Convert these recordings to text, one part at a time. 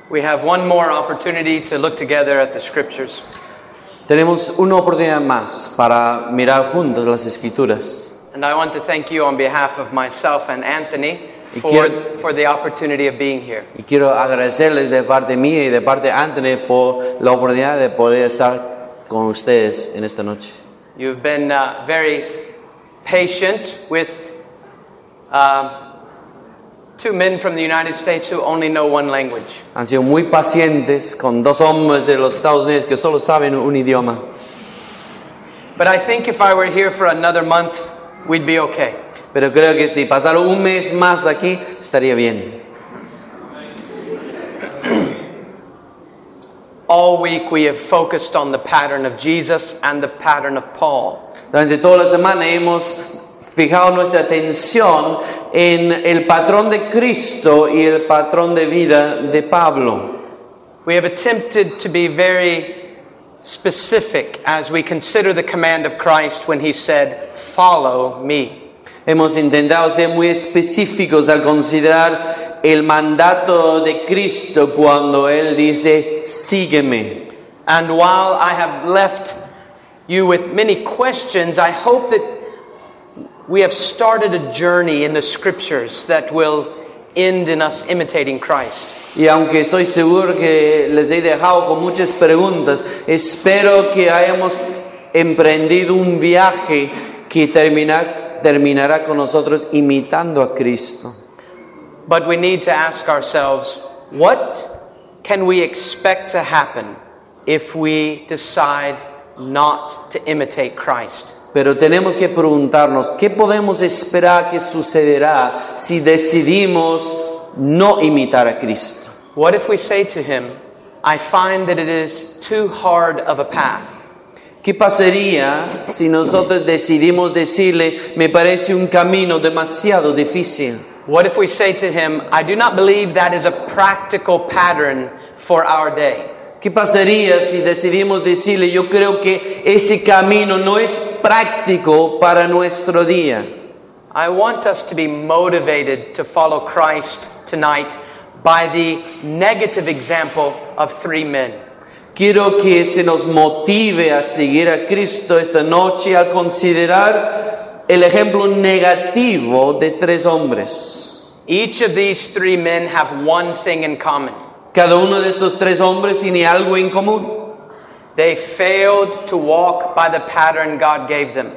We have one more opportunity to look together at the scriptures. Tenemos una oportunidad más para mirar juntos las Escrituras. And I want to thank you on behalf of myself and Anthony for the opportunity of being here. Y quiero agradecerles de parte mía y de parte de Anthony por la oportunidad de poder estar con ustedes en esta noche. You've been very patient with two men from the United States who only know one language. Han sido muy pacientes con dos hombres de los Estados Unidos que solo saben un idioma. But I think if I were here for another month, we'd be okay. Pero creo que si pasaron un mes más aquí, estaría bien. All week we have focused on the pattern of Jesus and the pattern of Paul. Durante toda la semana hemos fijado nuestra atención en el patrón de Cristo y el patrón de vida de Pablo. We have attempted to be very specific as we consider the command of Christ when he said, "Follow me." Hemos intentado ser muy específicos al considerar el mandato de Cristo cuando Él dice, sígueme. And while I have left you with many questions, I hope that we have started a journey in the scriptures that will end in us imitating Christ. Y aunque estoy seguro que les he dejado con muchas preguntas, espero que hayamos emprendido un viaje que terminará con nosotros imitando a Cristo. But we need to ask ourselves, what can we expect to happen if we decide not to imitate Christ? Pero tenemos que preguntarnos, ¿qué podemos esperar que sucederá si decidimos no imitar a Cristo? What if we say to him, I find that it is too hard of a path? ¿Qué pasaría si nosotros decidimos decirle, me parece un camino demasiado difícil? What if we say to him, I do not believe that is a practical pattern for our day? ¿Qué pasaría si decidimos decirle, yo creo que ese camino no es práctico para nuestro día? I want us to be motivated to follow Christ tonight by the negative example of three men. Quiero que se nos motive a seguir a Cristo esta noche al considerar el ejemplo negativo de tres hombres. Each of these three men have one thing in common. Cada uno de estos tres hombres tiene algo en común. They failed to walk by the pattern God gave them.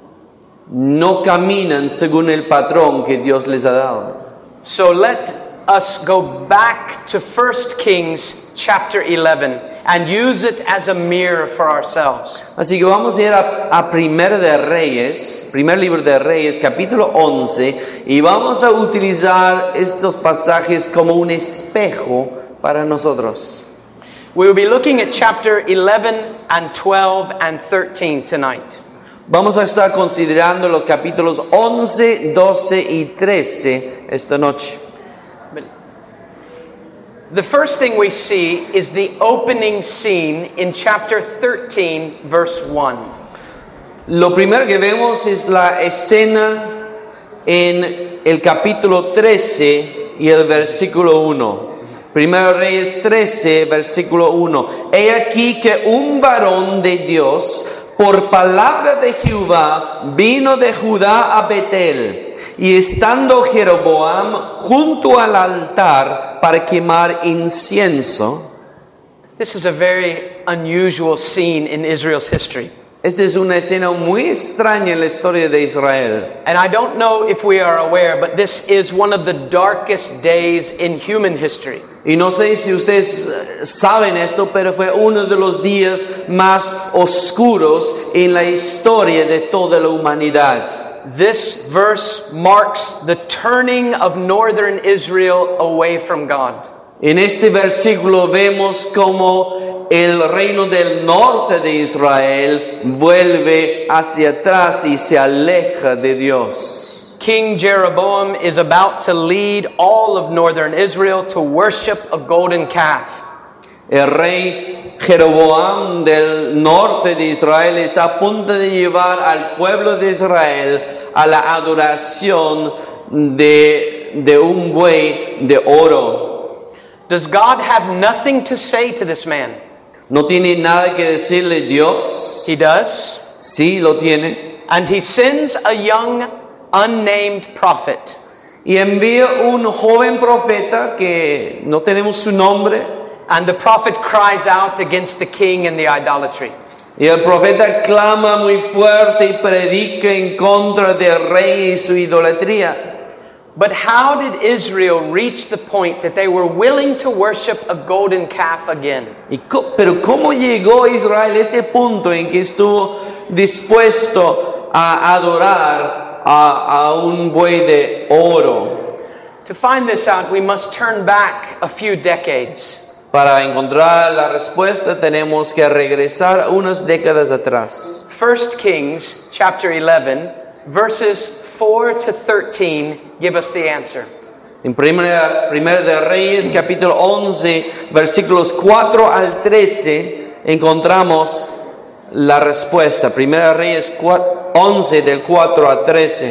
No caminan según el patrón que Dios les ha dado. So let us go back to 1 Kings chapter 11 and use it as a mirror for ourselves. Así que vamos a ir a primer libro de Reyes, capítulo 11, y vamos a utilizar estos pasajes como un espejo para nosotros. We will be looking at chapter 11 and 12 and 13 tonight. Vamos a estar considerando los capítulos 11, 12 y 13 esta noche. The first thing we see is the opening scene in chapter 13, verse 1. Lo primero que vemos es la escena en el capítulo 13 y el versículo 1. Primero Reyes 13, versículo 1. He aquí que un varón de Dios, por palabra de Jehová, vino de Judá a Betel. Y estando Jeroboam junto al altar para quemar incienso. This is a very unusual scene in Israel's history. Esta es una escena muy extraña en la historia de Israel. And I don't know if we are aware, but this is one of the darkest days in human history. Y no sé si ustedes saben esto, pero fue uno de los días más oscuros en la historia de toda la humanidad. This verse marks the turning of northern Israel away from God. En este versículo vemos cómo el reino del norte de Israel vuelve hacia atrás y se aleja de Dios. King Jeroboam is about to lead all of northern Israel to worship a golden calf. El rey Jeroboam del norte de Israel está a punto de llevar al pueblo de Israel a la adoración de un buey de oro. Does God have nothing to say to this man? ¿No tiene nada que decirle Dios? He does. Sí, lo tiene. And he sends a young, unnamed prophet. Y envía un joven profeta que no tenemos su nombre. And the prophet cries out against the king and the idolatry. Y el profeta clama muy fuerte y predica en contra del rey y su idolatría. But how did Israel reach the point that they were willing to worship a golden calf again? Pero ¿cómo llegó Israel a este punto en que estuvo dispuesto a adorar a un buey de oro? To find this out, we must turn back a few decades. Para encontrar la respuesta tenemos que regresar unas décadas atrás. 1 Kings chapter 11, verses 4 to 13 give us the answer. En Primera de Reyes, capítulo 11, versículos 4 al 13, encontramos la respuesta. Primera de Reyes 11, del 4 a 13.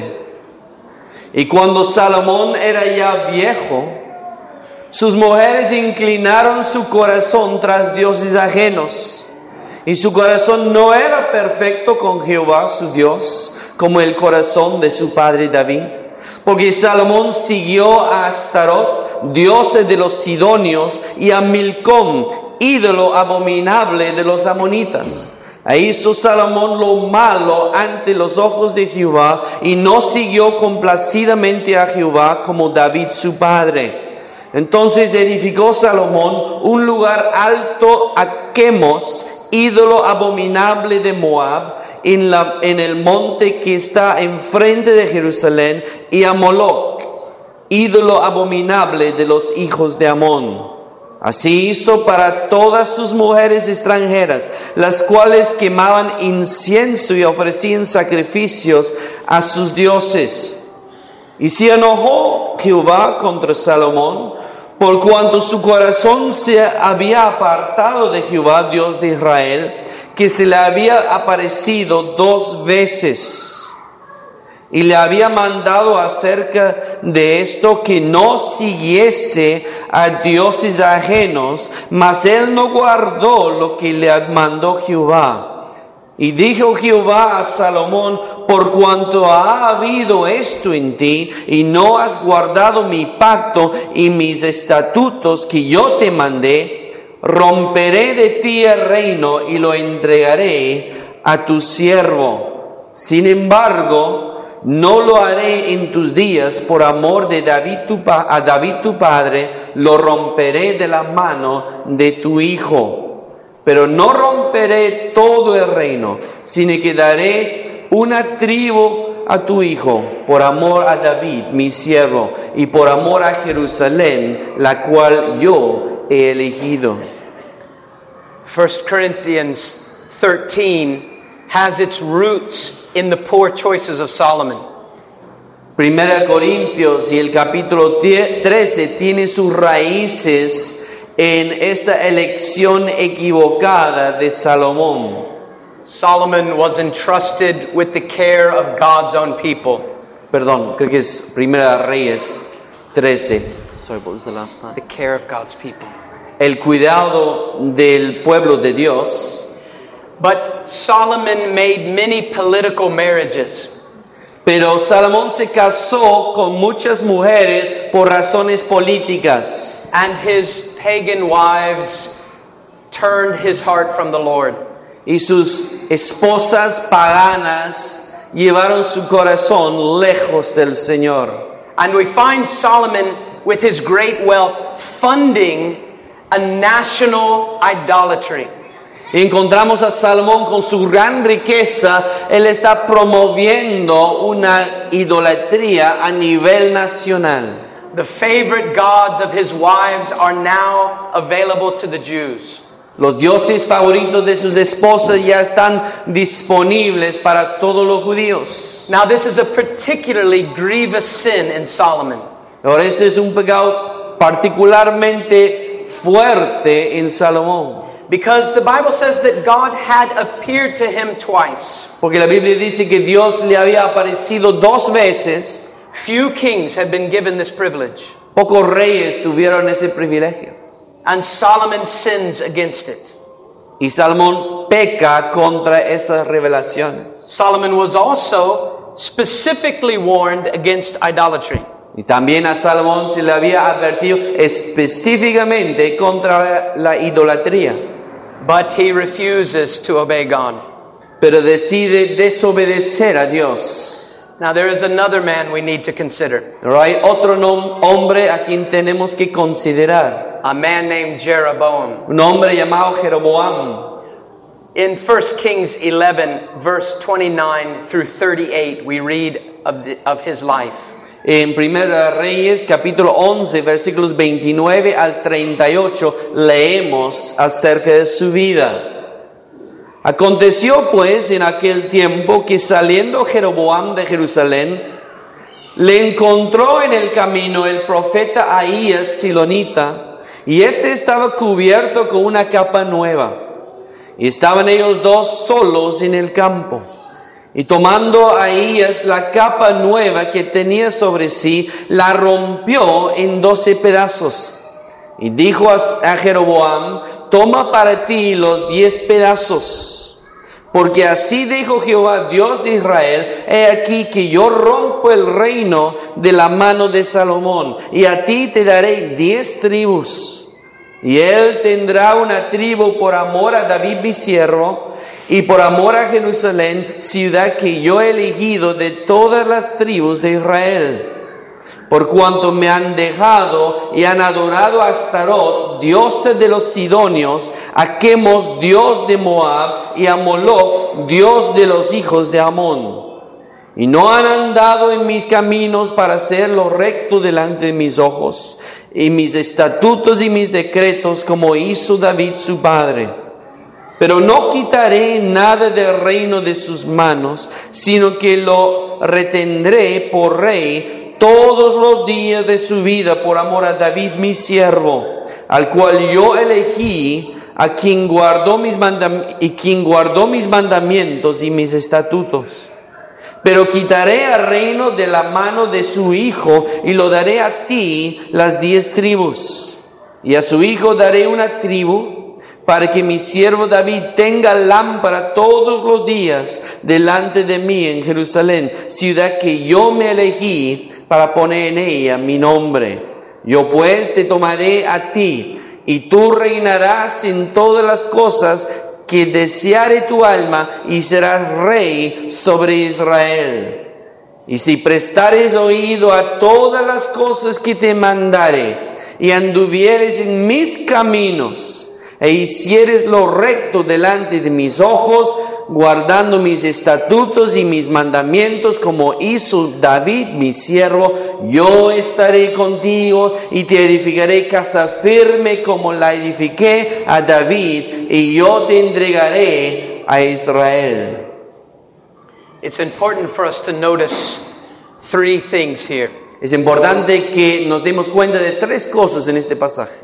Y cuando Salomón era ya viejo, sus mujeres inclinaron su corazón tras dioses ajenos, y su corazón no era perfecto con Jehová su Dios, como el corazón de su padre David, porque Salomón siguió a Astarot, dioses de los sidonios, y a Milcom, ídolo abominable de los amonitas. E hizo Salomón lo malo ante los ojos de Jehová, y no siguió complacidamente a Jehová como David su padre. Entonces edificó Salomón un lugar alto a Quemos, ídolo abominable de Moab, en el monte que está enfrente de Jerusalén, y a Moloc, ídolo abominable de los hijos de Amón. Así hizo para todas sus mujeres extranjeras, las cuales quemaban incienso y ofrecían sacrificios a sus dioses. Y se enojó Jehová contra Salomón, por cuanto su corazón se había apartado de Jehová, Dios de Israel, que se le había aparecido 2 veces. Y le había mandado acerca de esto que no siguiese a dioses ajenos, mas él no guardó lo que le mandó Jehová. Y dijo Jehová a Salomón: por cuanto ha habido esto en ti, y no has guardado mi pacto y mis estatutos que yo te mandé, romperé de ti el reino y lo entregaré a tu siervo. Sin embargo, no lo haré en tus días por amor de David tu padre, lo romperé de la mano de tu hijo. Pero no romperé todo el reino, sino que daré una tribu a tu hijo, por amor a David, mi siervo, y por amor a Jerusalén, la cual yo he elegido. 1 Corinthians 13 has its roots in the poor choices of Solomon. Primera Corintios y el capítulo 13 tiene sus raíces en esta elección equivocada de Salomón. Solomon was entrusted with the care of God's own people. Perdón, creo que es Primera Reyes 13. Sorry, what was the last part? The care of God's people. El cuidado del pueblo de Dios. But Solomon made many political marriages. Pero Salomón se casó con muchas mujeres por razones políticas. And his pagan wives turned his heart from the Lord. Y sus esposas paganas llevaron su corazón lejos del Señor. And we find Solomon, with his great wealth, funding a national idolatry. Encontramos a Salomón con su gran riqueza. Él está promoviendo una idolatría a nivel nacional. The favorite gods of his wives are now available to the Jews. Los dioses favoritos de sus esposas ya están disponibles para todos los judíos. Now this is a particularly grievous sin in Solomon. Ahora este es un pecado particularmente fuerte en Salomón. Because the Bible says that God had appeared to him twice. Porque la Biblia dice que Dios le había aparecido 2 veces. Few kings had been given this privilege. Pocos reyes tuvieron ese privilegio. and Solomon sins against it. Y Salomón peca contra esa revelación. Solomon was also specifically warned against idolatry. Y también a Salomón se le había advertido específicamente contra la idolatría. But he refuses to obey God. Pero decide desobedecer a Dios. Now there is another man we need to consider. Pero hay otro hombre a quien tenemos que considerar. A man named Jeroboam. Un hombre llamado Jeroboam. In 1 Kings 11, verse 29 through 38, we read of his life. En 1 Reyes, capítulo 11, versículos 29 al 38, leemos acerca de su vida. Aconteció pues en aquel tiempo que saliendo Jeroboam de Jerusalén, le encontró en el camino el profeta Ahías Silonita, y éste estaba cubierto con una capa nueva. Y estaban ellos dos solos en el campo. Y tomando Ahías la capa nueva que tenía sobre sí, la rompió en 12 pedazos. Y dijo a Jeroboam: toma para ti los 10 pedazos. Porque así dijo Jehová, Dios de Israel: he aquí que yo rompo el reino de la mano de Salomón, y a ti te daré 10 tribus. Y él tendrá una tribu por amor a David mi siervo, y por amor a Jerusalén, ciudad que yo he elegido de todas las tribus de Israel. Por cuanto me han dejado y han adorado a Astarot, diosa de los sidonios, a Quemos, dios de Moab, y a Moloc, dios de los hijos de Amón. Y no han andado en mis caminos para hacer lo recto delante de mis ojos, y mis estatutos y mis decretos, como hizo David su padre. Pero no quitaré nada del reino de sus manos, sino que lo retendré por rey todos los días de su vida, por amor a David mi siervo, al cual yo elegí, a quien guardó mis mandamientos y mis estatutos. Pero quitaré al reino de la mano de su hijo, y lo daré a ti las 10 tribus. Y a su hijo daré una tribu, para que mi siervo David tenga lámpara todos los días delante de mí en Jerusalén, ciudad que yo me elegí para poner en ella mi nombre. Yo pues te tomaré a ti, y tú reinarás en todas las cosas que deseare tu alma, y serás rey sobre Israel. Y si prestares oído a todas las cosas que te mandare, y anduvieres en mis caminos, e hicieres lo recto delante de mis ojos, guardando mis estatutos y mis mandamientos, como hizo David mi siervo, yo estaré contigo y te edificaré casa firme como la edifiqué a David, y yo te entregaré a Israel. It's important for us to notice 3 things here. Es importante que nos demos cuenta de 3 cosas en este pasaje.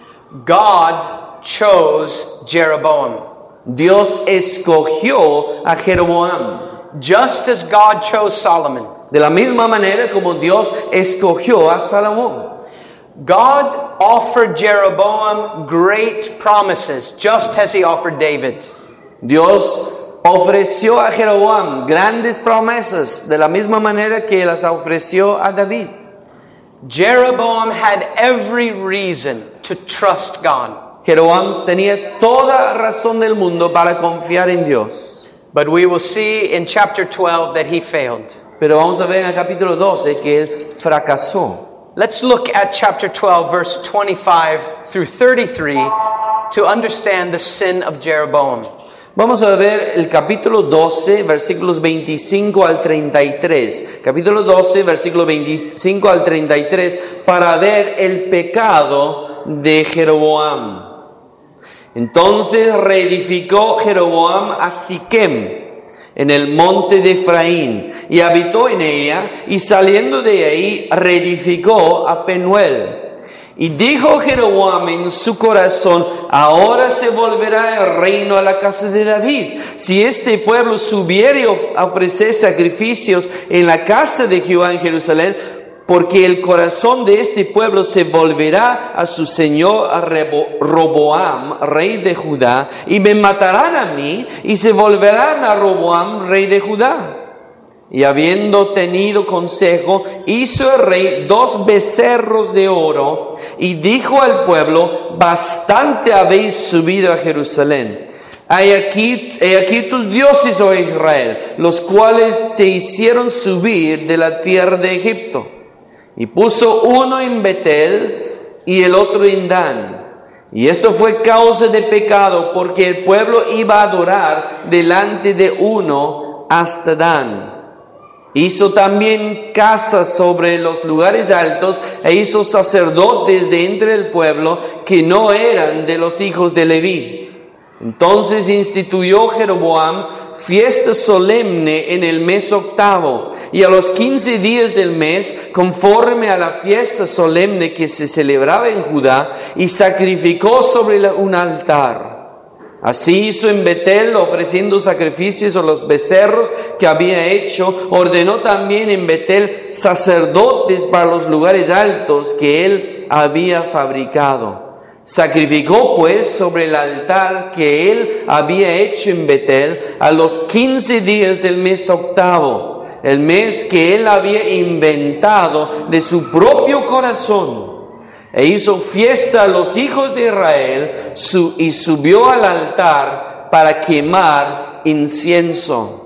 God chose Jeroboam. Dios escogió a Jeroboam. Just as God chose Solomon. De la misma manera como Dios escogió a Salomón. God offered Jeroboam great promises, just as he offered David. Dios ofreció a Jeroboam grandes promesas, de la misma manera que las ofreció a David. Jeroboam had every reason to trust God. Jeroboam tenía toda razón del mundo para confiar en Dios. But we will see in chapter 12 that he failed. Pero vamos a ver en el capítulo 12 que él fracasó. Let's look at chapter 12, verse 25 through 33 to understand the sin of Jeroboam. Vamos a ver el capítulo 12, versículos 25 al 33. Capítulo 12, versículo 25 al 33, para ver el pecado de Jeroboam. Entonces reedificó Jeroboam a Siquem, en el monte de Efraín, y habitó en ella, y saliendo de ahí reedificó a Penuel. Y dijo Jeroboam en su corazón: ahora se volverá el reino a la casa de David, si este pueblo subiere a ofrecer sacrificios en la casa de Jehová en Jerusalén, porque el corazón de este pueblo se volverá a su señor a Roboam, rey de Judá, y me matarán a mí, y se volverán a Roboam, rey de Judá. Y habiendo tenido consejo, hizo el rey 2 becerros de oro, y dijo al pueblo: bastante habéis subido a Jerusalén. He aquí tus dioses, oh Israel, los cuales te hicieron subir de la tierra de Egipto. Y puso uno en Betel y el otro en Dan. Y esto fue causa de pecado, porque el pueblo iba a adorar delante de uno hasta Dan. Hizo también casas sobre los lugares altos, e hizo sacerdotes de entre el pueblo que no eran de los hijos de Leví. Entonces instituyó Jeroboam fiesta solemne en el mes 8, y a los 15 días del mes, conforme a la fiesta solemne que se celebraba en Judá, y sacrificó sobre un altar. Así hizo en Betel, ofreciendo sacrificios a los becerros que había hecho. Ordenó también en Betel sacerdotes para los lugares altos que él había fabricado. Sacrificó pues sobre el altar que él había hecho en Betel a los 15 días del mes 8, el mes que él había inventado de su propio corazón. E hizo fiesta a los hijos de Israel y subió al altar para quemar incienso.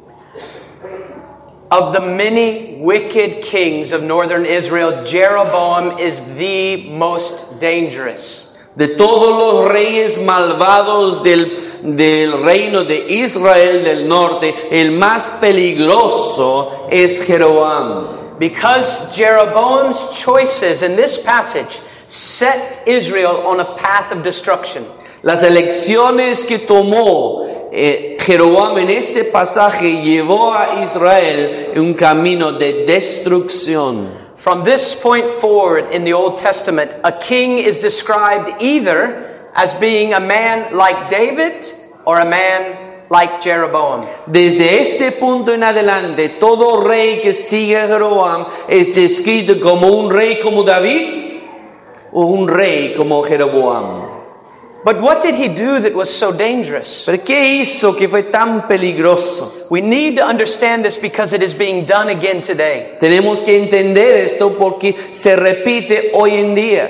Of the many wicked kings of northern Israel, Jeroboam is the most dangerous. De todos los reyes malvados del reino de Israel del norte, el más peligroso es Jeroboam. Because Jeroboam's choices in this passage set Israel on a path of destruction. Las elecciones que tomó Jeroboam en este pasaje llevó a Israel en un camino de destrucción. From this point forward in the Old Testament, a king is described either as being a man like David or a man like Jeroboam. Desde este punto en adelante, todo rey que sigue a Jeroboam es descrito como un rey como David o un rey como Jeroboam. But what did he do that was so dangerous? ¿Pero qué hizo que fue tan peligroso? We need to understand this because it is being done again today. Tenemos que entender esto porque se repite hoy en día.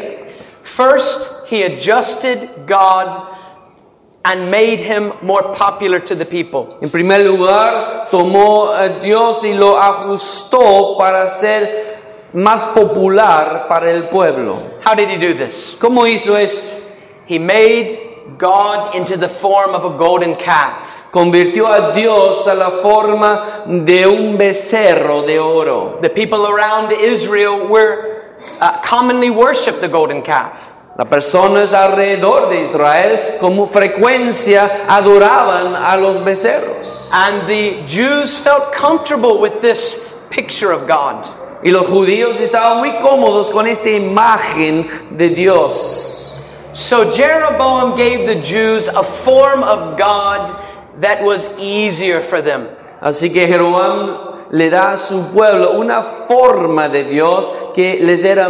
First, he adjusted God and made him more popular to the people. En primer lugar, tomó a Dios y lo ajustó para ser más popular para el pueblo. How did he do this? ¿Cómo hizo esto? He made God into the form of a golden calf. Convirtió a Dios a la forma de un becerro de oro. The people around Israel commonly worshiped the golden calf. Las personas alrededor de Israel con frecuencia adoraban a los becerros. And the Jews felt comfortable with this picture of God. Y los judíos estaban muy cómodos con esta imagen de Dios. So Jeroboam gave the Jews a form of God that was easier for them. Así que Jeroboam le da a su pueblo una forma de Dios que les era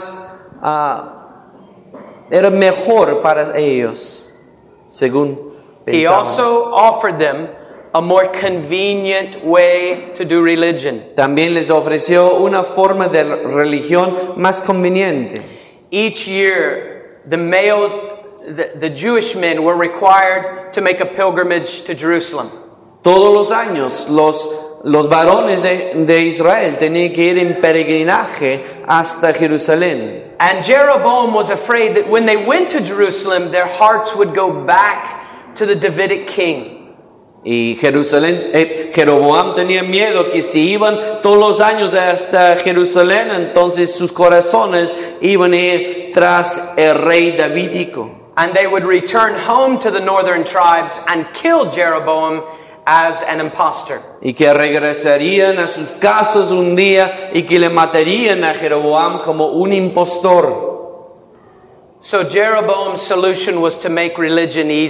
era mejor para ellos, según pensaban. He also offered them a more convenient way to do religion. También les ofreció una forma de religión más conveniente. Each year, the Jewish men were required to make a pilgrimage to Jerusalem. Todos los años los varones de Israel tenían que ir en peregrinaje hasta Jerusalén. And Jeroboam was afraid that when they went to Jerusalem, their hearts would go back to the Davidic king. Y Jeroboam tenía miedo que si iban todos los años hasta Jerusalén, entonces sus corazones iban a ir tras el rey davídico. And they would return home to the northern tribes and kill Jeroboam as an impostor. Y que regresarían a sus casas un día y que le matarían a Jeroboam como un impostor. So Jeroboam's solution was to make religion easy.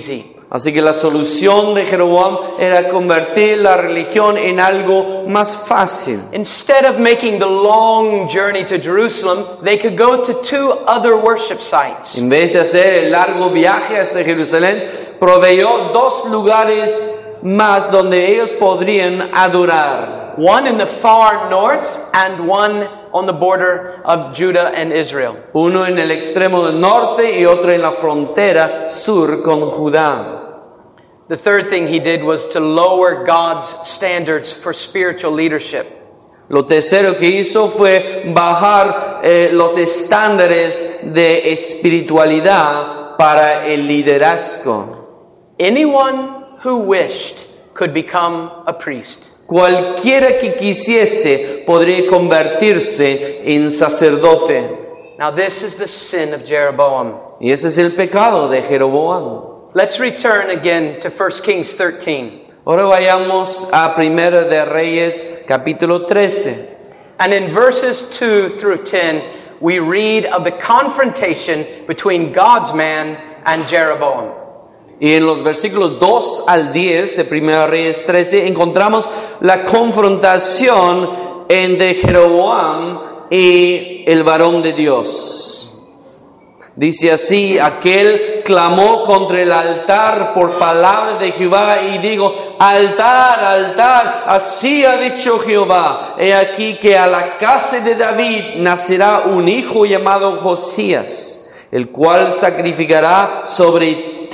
Así que la solución de Jeroboam era convertir la religión en algo más fácil. Instead of making the long journey to Jerusalem, they could go to 2 other worship sites. En vez de hacer el largo viaje hasta Jerusalén, proveyó 2 lugares más donde ellos podrían adorar. One in the far north and one on the border of Judah and Israel. Uno en el extremo del norte y otro en la frontera sur con Judá. The third thing he did was to lower God's standards for spiritual leadership. Lo tercero que hizo fue bajar los estándares de espiritualidad para el liderazgo. Anyone who wished could become a priest. Cualquiera que quisiese podría convertirse en sacerdote. Now this is the sin of Jeroboam. Y ese es el pecado de Jeroboam. Let's return again to 1 Kings 13. Ahora vayamos a Primera de Reyes, capítulo 13. And in verses 2 through 10, we read of the confrontation between God's man and Jeroboam. Y en los versículos 2 al 10 de Primera Reyes 13 encontramos la confrontación entre Jeroboam y el varón de Dios. Dice así: aquel clamó contra el altar por palabra de Jehová y dijo: altar, altar, así ha dicho Jehová, he aquí que a la casa de David nacerá un hijo llamado Josías, el cual sacrificará sobre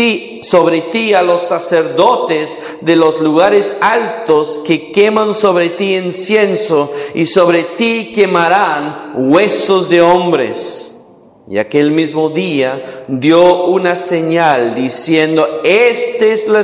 ti a los sacerdotes de los lugares altos que queman sobre ti incienso, y sobre ti quemarán huesos de hombres. Y aquel mismo día dio una señal diciendo: esta es la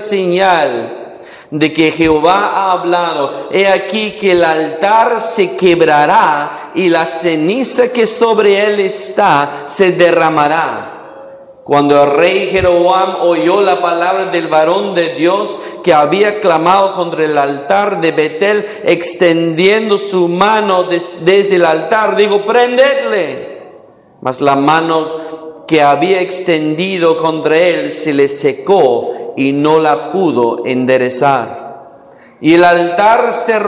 señal de que Jehová ha hablado. He aquí que el altar se quebrará y la ceniza que sobre él está se derramará. Cuando el rey Jeroboam oyó la palabra del varón de Dios que había clamado contra el altar de Betel, extendiendo su mano desde el altar, dijo: prendedle. Mas la mano que había extendido contra él se le secó y no la pudo enderezar. Y el altar se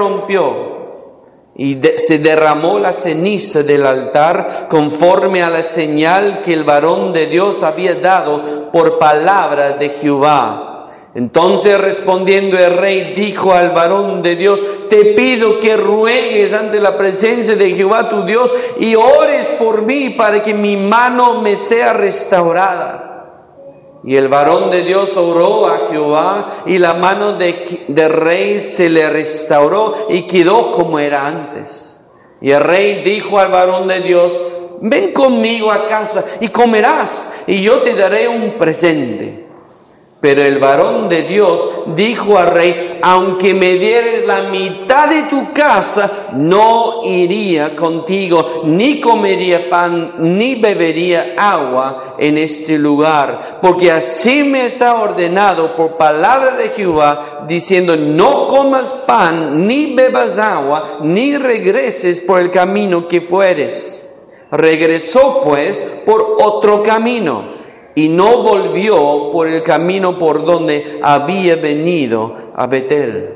rompió y se derramó la ceniza del altar conforme a la señal que el varón de Dios había dado por palabra de Jehová. Entonces respondiendo el rey dijo al varón de Dios: te pido que ruegues ante la presencia de Jehová tu Dios y ores por mí para que mi mano me sea restaurada. Y el varón de Dios oró a Jehová y la mano del rey se le restauró y quedó como era antes. Y el rey dijo al varón de Dios: ven conmigo a casa y comerás y yo te daré un presente. Pero el varón de Dios dijo al rey: aunque me dieres la mitad de tu casa, no iría contigo, ni comería pan, ni bebería agua en este lugar. Porque así me está ordenado por palabra de Jehová, diciendo: no comas pan, ni bebas agua, ni regreses por el camino que fueres. Regresó pues por otro camino, y no volvió por el camino por donde había venido a Betel.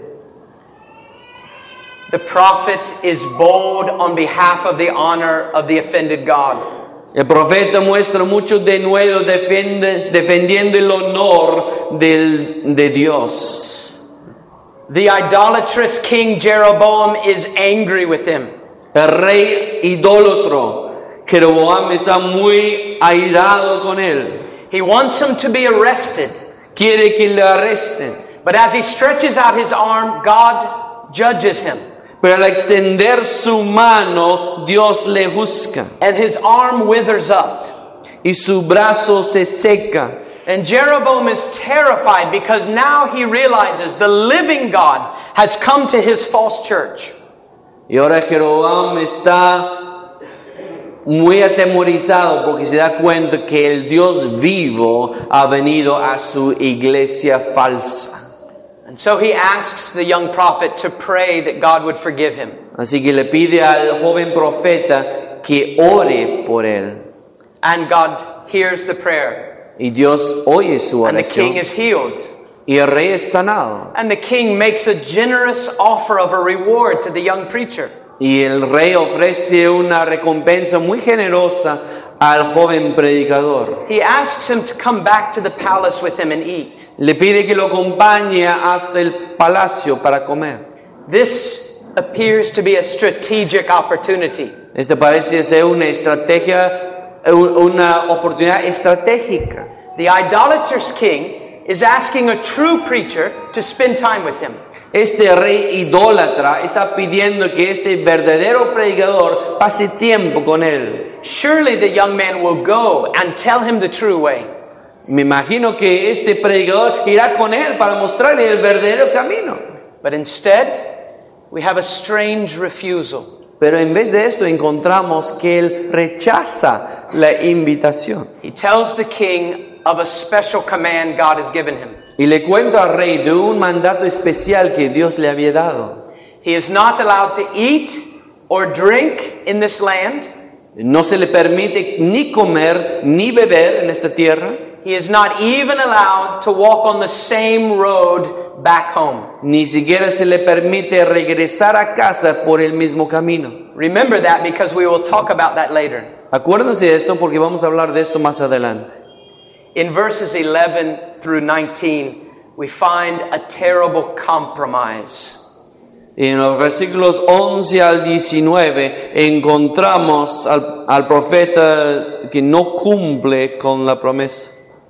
The prophet is bold on behalf of the honor of the offended God. El profeta muestra mucho denuedo defendiendo el honor de Dios. The idolatrous king Jeroboam is angry with him. El rey idólatra Jeroboam está muy airado con él. He wants him to be arrested. Quiere que le arresten. But as he stretches out his arm, God judges him. Pero al extender su mano, Dios le juzga. And his arm withers up. Y su brazo se seca. And Jeroboam is terrified because now he realizes the living God has come to his false church. Y ahora Jeroboam está muy atemorizado porque se da cuenta que el Dios vivo ha venido a su iglesia falsa. And so he asks the young prophet to pray that God would forgive him. Así que le pide al joven profeta que ore por él. And God hears the prayer. Y Dios oye su And the king oración. is healed. y el rey es sanado. And the king makes a generous offer of a reward to the young preacher. Y el rey ofrece una recompensa muy generosa al joven predicador. He asks him to come back to the palace with him and eat. Le pide que lo acompañe hasta el palacio para comer. This appears to be a strategic opportunity. Este parece ser una estrategia, una oportunidad estratégica. The idolatrous king is asking a true preacher to spend time with him. Este rey idólatra está pidiendo que este verdadero predicador pase tiempo con él. Surely the young man will go and tell him the true way. Me imagino que este predicador irá con él para mostrarle el verdadero camino. But instead, we have a strange refusal. Pero en vez de esto encontramos que él rechaza la invitación. He tells the king of a special command God has given him. Y le cuenta al rey de un mandato especial que Dios le había dado. He is not allowed to eat or drink in this land. No se le permite ni comer ni beber en esta tierra. He is not even allowed to walk on the same road back home. Ni siquiera se le permite regresar a casa por el mismo camino. Remember that because we will talk about that later. Acuérdense de esto porque vamos a hablar de esto más adelante. In verses 11 through 19, we find a terrible compromise. En los versículos 11 al 19 encontramos al profeta que no cumple con la promesa.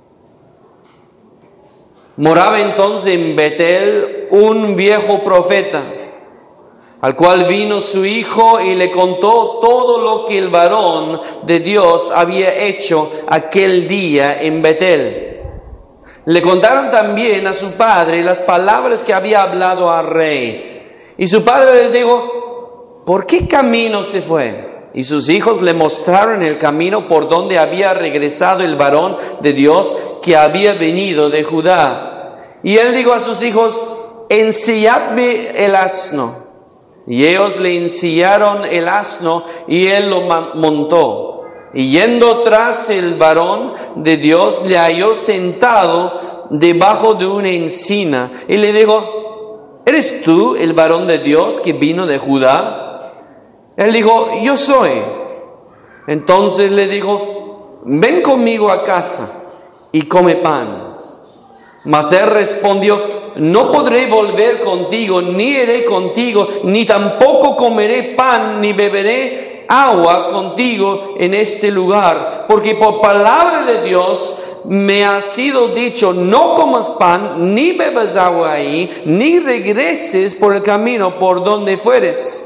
Moraba entonces en Betel un viejo profeta, al cual vino su hijo y le contó todo lo que el varón de Dios había hecho aquel día en Betel. Le contaron también a su padre las palabras que había hablado al rey. Y su padre les dijo, ¿por qué camino se fue? Y sus hijos le mostraron el camino por donde había regresado el varón de Dios que había venido de Judá. Y él dijo a sus hijos, ensilladme el asno. Y ellos le ensillaron el asno y él lo montó. Y yendo tras el varón de Dios, le halló sentado debajo de una encina. Y le dijo, ¿eres tú el varón de Dios que vino de Judá? Él dijo, yo soy. Entonces le dijo, ven conmigo a casa y come pan. Mas él respondió, no podré volver contigo, ni iré contigo, ni tampoco comeré pan, ni beberé agua contigo en este lugar, porque por palabra de Dios me ha sido dicho, no comas pan, ni bebas agua ahí, ni regreses por el camino por donde fueres.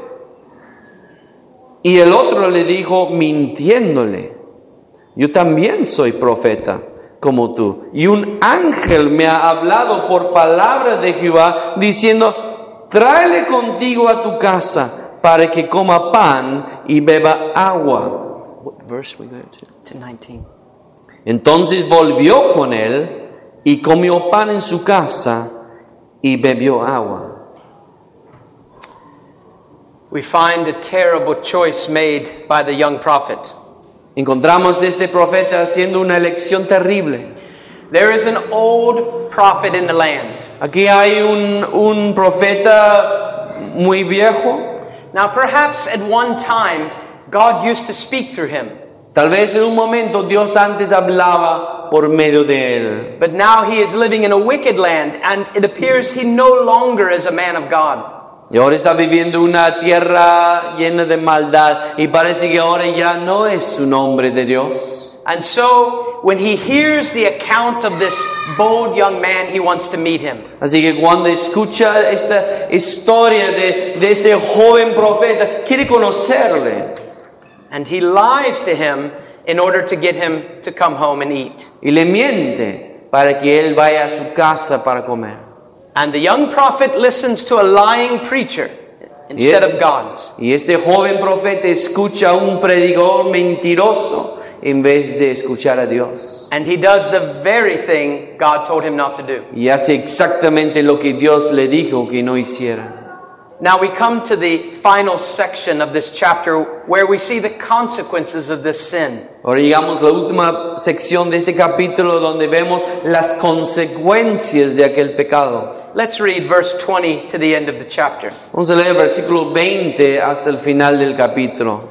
Y el otro le dijo, mintiéndole, yo también soy profeta como tú. Y un ángel me ha hablado por palabra de Jehová, diciendo, tráele contigo a tu casa, para que coma pan y beba agua. What verse we go to? 19. Entonces volvió con él, y comió pan en su casa, y bebió agua. We find a terrible choice made by the young prophet. Encontramos a este profeta haciendo una elección terrible. There is an old prophet in the land. Aquí hay un profeta muy viejo. Now perhaps at one time God used to speak through him. Tal vez en un momento Dios antes hablaba por medio de él. But now he is living in a wicked land and it appears he no longer is a man of God. Y ahora está viviendo una tierra llena de maldad y parece que ahora ya no es un hombre de Dios. And so when he hears the account of this bold young man, he wants to meet him. Así que cuando escucha esta historia de este joven profeta, quiere conocerle. And he lies to him in order to get him to come home and eat. Y le miente para que él vaya a su casa para comer. And the young prophet listens to a lying preacher instead of God. Y este joven profeta escucha a un predicador mentiroso en vez de escuchar a Dios. And he does the very thing God told him not to do. Y hace exactamente lo que Dios le dijo que no hiciera. Now we come to the final section of this chapter where we see the consequences of this sin. Ahora llegamos a la última sección de este capítulo donde vemos las consecuencias de aquel pecado. Let's read verse 20 to the end of the chapter. Vamos a leer el versículo 20 hasta el final del capítulo.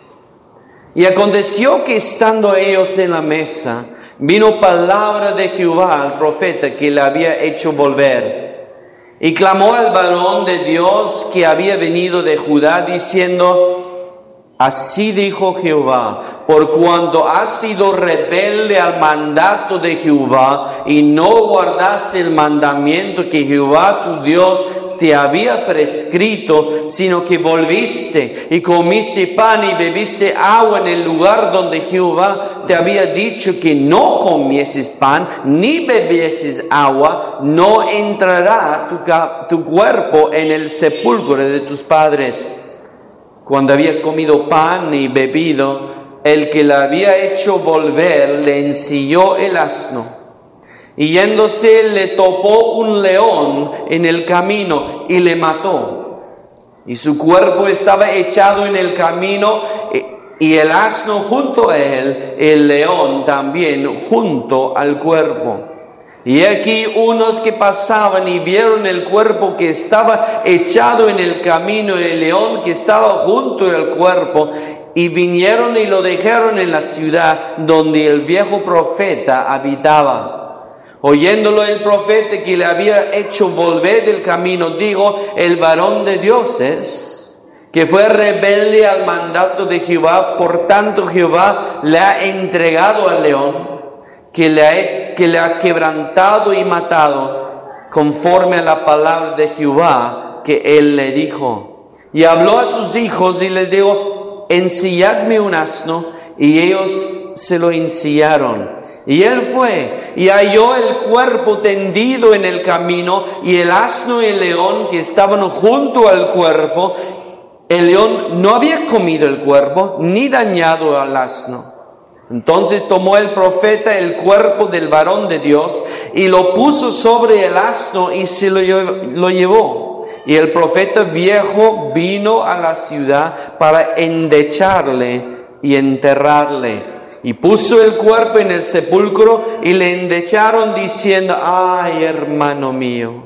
Y aconteció que estando ellos en la mesa, vino palabra de Jehová al profeta que le había hecho volver. Y clamó al varón de Dios que había venido de Judá, diciendo: Así dijo Jehová, por cuanto has sido rebelde al mandato de Jehová, y no guardaste el mandamiento que Jehová tu Dios te había prescrito, sino que volviste y comiste pan y bebiste agua en el lugar donde Jehová te había dicho que no comieses pan ni bebieses agua, no entrará tu cuerpo en el sepulcro de tus padres. Cuando había comido pan y bebido, el que le había hecho volver le ensilló el asno. Y yéndose le topó un león en el camino y le mató. Y su cuerpo estaba echado en el camino y el asno junto a él, el león también junto al cuerpo. Y aquí unos que pasaban y vieron el cuerpo que estaba echado en el camino y el león que estaba junto al cuerpo, y vinieron y lo dejaron en la ciudad donde el viejo profeta habitaba. Oyéndolo el profeta que le había hecho volver del camino, dijo: el varón de Dios es, que fue rebelde al mandato de Jehová, por tanto Jehová le ha entregado al león, que le ha quebrantado y matado, conforme a la palabra de Jehová que él le dijo. Y habló a sus hijos y les dijo: ensilladme un asno, y ellos se lo ensillaron. Y él fue y halló el cuerpo tendido en el camino, y el asno y el león que estaban junto al cuerpo. El león no había comido el cuerpo, ni dañado al asno. Entonces tomó el profeta el cuerpo del varón de Dios, y lo puso sobre el asno, y se lo llevó. Y el profeta viejo vino a la ciudad para endecharle y enterrarle. Y puso el cuerpo en el sepulcro, y le endecharon diciendo: ay, hermano mío.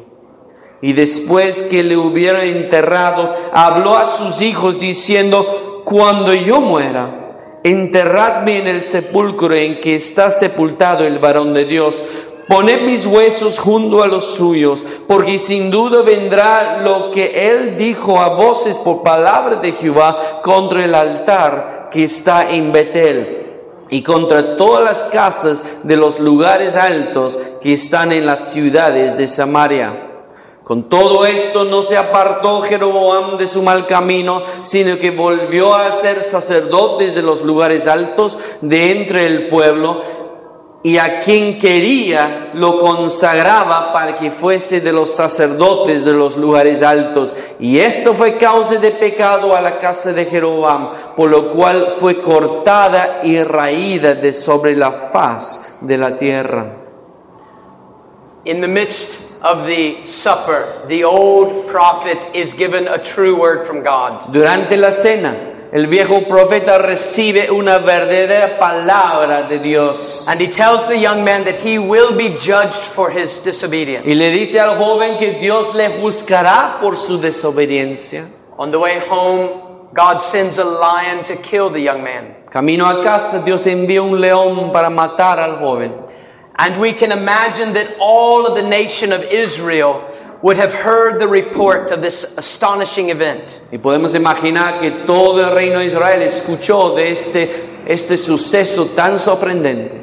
Y después que le hubieron enterrado, habló a sus hijos diciendo: cuando yo muera, enterradme en el sepulcro en que está sepultado el varón de Dios. Poned mis huesos junto a los suyos, porque sin duda vendrá lo que él dijo a voces por palabra de Jehová contra el altar que está en Betel, y contra todas las casas de los lugares altos que están en las ciudades de Samaria. Con todo esto no se apartó Jeroboam de su mal camino, sino que volvió a ser sacerdote de los lugares altos de entre el pueblo, y a quien quería lo consagraba para que fuese de los sacerdotes de los lugares altos. Y esto fue causa de pecado a la casa de Jeroboam, por lo cual fue cortada y raída de sobre la faz de la tierra. In the midst of the supper, the old prophet is given a true word from God. Durante la cena, el viejo profeta recibe una verdadera palabra de Dios. And he tells the young man that he will be judged for his disobedience. Y le dice al joven que Dios le juzgará por su desobediencia. On the way home, God sends a lion to kill the young man. Camino a casa, Dios envía un león para matar al joven. And we can imagine that all of the nation of Israel would have heard the report of this astonishing event. Y podemos imaginar que todo el reino de Israel escuchó de este suceso tan sorprendente.